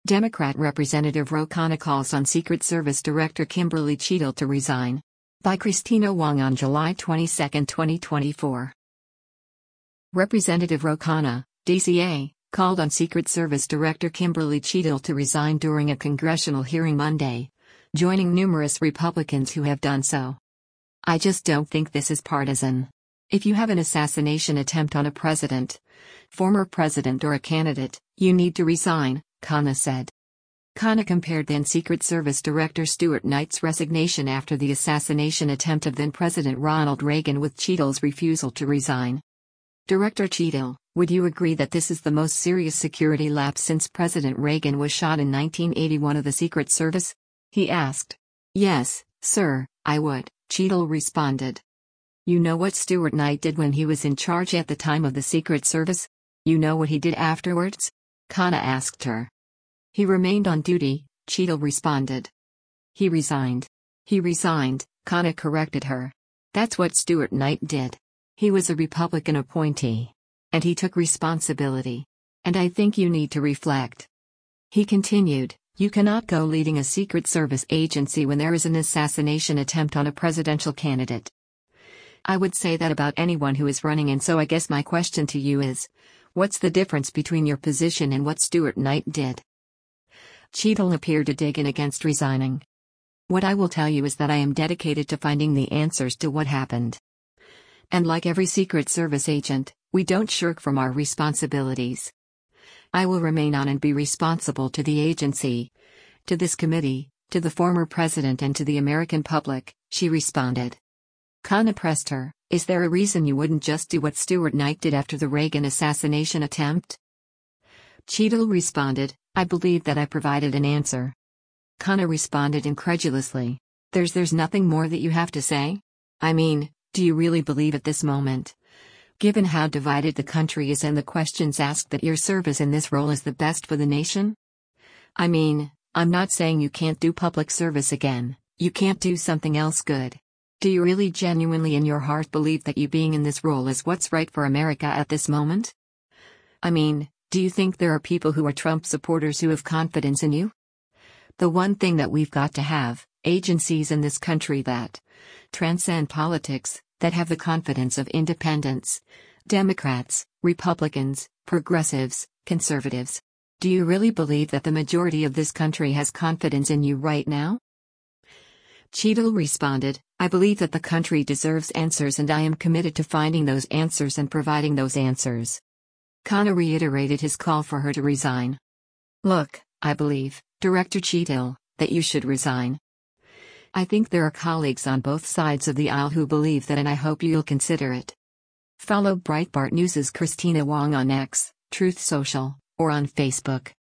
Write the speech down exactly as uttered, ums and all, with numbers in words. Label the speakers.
Speaker 1: Democrat Representative Ro Khanna calls on Secret Service Director Kimberly Cheadle to resign. By Christina Wong on July twenty-second, twenty twenty-four. Representative Ro Khanna, D C A, called on Secret Service Director Kimberly Cheadle to resign during a congressional hearing Monday, joining numerous Republicans who have done so. "I just don't think this is partisan. If you have an assassination attempt on a president, former president or a candidate, you need to resign," Khanna said. Khanna compared then Secret Service Director Stuart Knight's resignation after the assassination attempt of then-President Ronald Reagan with Cheadle's refusal to resign. "Director Cheadle, would you agree that this is the most serious security lapse since President Reagan was shot in nineteen eighty-one of the Secret Service?" he asked. "Yes, sir, I would," Cheadle responded. "You know what Stuart Knight did when he was in charge at the time of the Secret Service? You know what he did afterwards?" Khanna asked her. "He remained on duty," Cheadle responded. "He resigned. He resigned," Khanna corrected her. "That's what Stuart Knight did. He was a Republican appointee. And he took responsibility. And I think you need to reflect." He continued, "You cannot go leading a Secret Service agency when there is an assassination attempt on a presidential candidate. I would say that about anyone who is running, and so I guess my question to you is, what's the difference between your position and what Stuart Knight did?" Cheadle appeared to dig in against resigning. "What I will tell you is that I am dedicated to finding the answers to what happened. And like every Secret Service agent, we don't shirk from our responsibilities. I will remain on and be responsible to the agency, to this committee, to the former president and to the American public," she responded. Khanna pressed her, "Is there a reason you wouldn't just do what Stuart Knight did after the Reagan assassination attempt?" Cheadle responded, "I believe that I provided an answer." Khanna responded incredulously, There's there's nothing more that you have to say? I mean, do you really believe at this moment, given how divided the country is and the questions asked, that your service in this role is the best for the nation? I mean, I'm not saying you can't do public service again, you can't do something else good. Do you really genuinely in your heart believe that you being in this role is what's right for America at this moment? I mean, do you think there are people who are Trump supporters who have confidence in you? The one thing that we've got to have, agencies in this country that transcend politics, that have the confidence of independents, Democrats, Republicans, progressives, conservatives. Do you really believe that the majority of this country has confidence in you right now? Cheadle responded, I believe that the country deserves answers and I am committed to finding those answers and providing those answers. Khanna reiterated his call for her to resign. Look, I believe, Director Cheadle, that you should resign. I think there are colleagues on both sides of the aisle who believe that, and I hope you'll consider it. Follow Breitbart News' Christina Wong on X, Truth Social, or on Facebook.